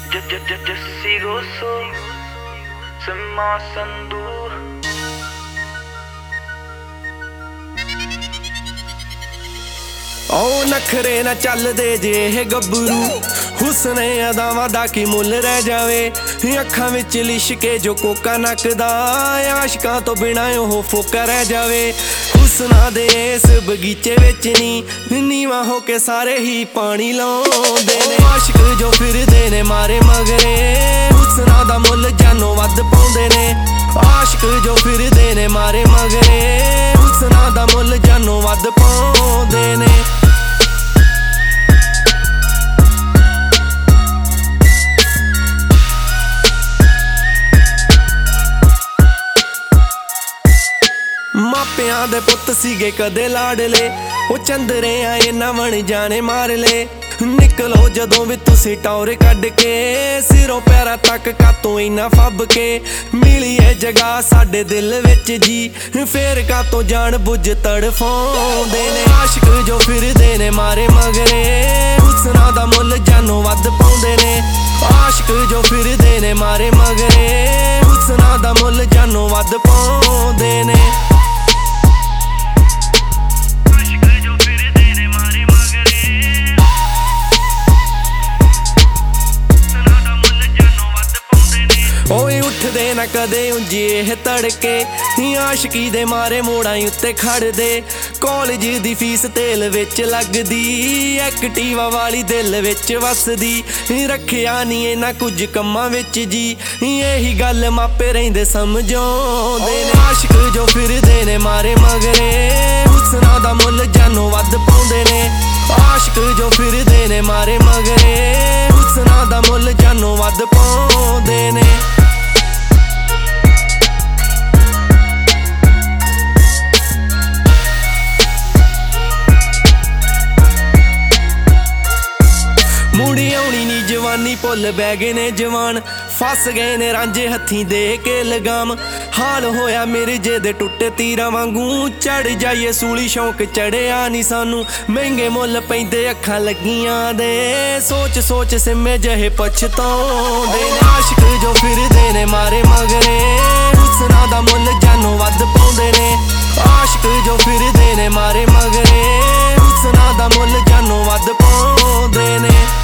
Sigo so Sema Sandu ओ नखरे ना चल दे जे हे गब्बरू हुस्ने अदावां दा की मुल रह जावे अखां विच लिशके जो कोका नकदा आशिकां तो बिना ओह फोका रह जावे हुस्ना दे इस बगीचे विच नी नीवा होके सारे ही पानी लाउंदे ने आशिक जो फिरदे ने मारे मगरे हुस्ना दा मुल जानो वध पाउंदे ने आशिक जो फिरदे ने मारे मगरे हुस्ना दा मुल जानो वध पाउंदे ने मापियां दे पुत सीगे कदे लाडले ओ चंदरे आए ना बन जाने मार ले निकलो जदों भी तुसी टौर कढ के सिरों पैरां तक कातों इना फब के मिली है जगह साडे दिल विच जी फेर कातों जान बुझ तड़फाउंदे ने आशिक जो फिरदे ने मारे मगरे हुस्ना दा मुल जानो वध पाउंदे ने आशिक जो फिरदे ने मारे मगरे हुस्ना दा मुल जानो वध पाउंदे ने उठदे ना कदे उंजी एह तड़के आशिकी दे मारे मोड़ां उत्ते खड़दे कॉलेज दी फीस तेल विच लगदी एक्टिवा वाली दिल विच वसदी रखिया नी इन्हां कुछ कम्मां विच जी यही गल मापे रहिंदे समझाउंदे ने आशिक जो फिरदे ने मारे मगरे हुस्ना दा मुल जानो वध पाउंदे ने आशिक जो फिरदे ने मारे मगरे हुस्ना दा मुल जानो वध पाउंदे ने मुड़ी आउणी नी जवानी भुल बै गए ने जवान फस गए ने रांझे हत्थीं दे के लगाम हाल होया मेरे जे दे टुटे तीरां वांगू चढ़ जाइए सूली शौक चढ़िया नी सानू महंगे मुल पैंदे अखां लगियां दे सोच सोच सिमे जहे पछताउंदे ने आशिक जो फिरदे ने मारे मगरे हुस्ना दा मुल जानो वध पाउंदे ने आशिक जो फिरदे ने मारे मगरे हुस्ना दा मुल जानो वध पाउंदे ने।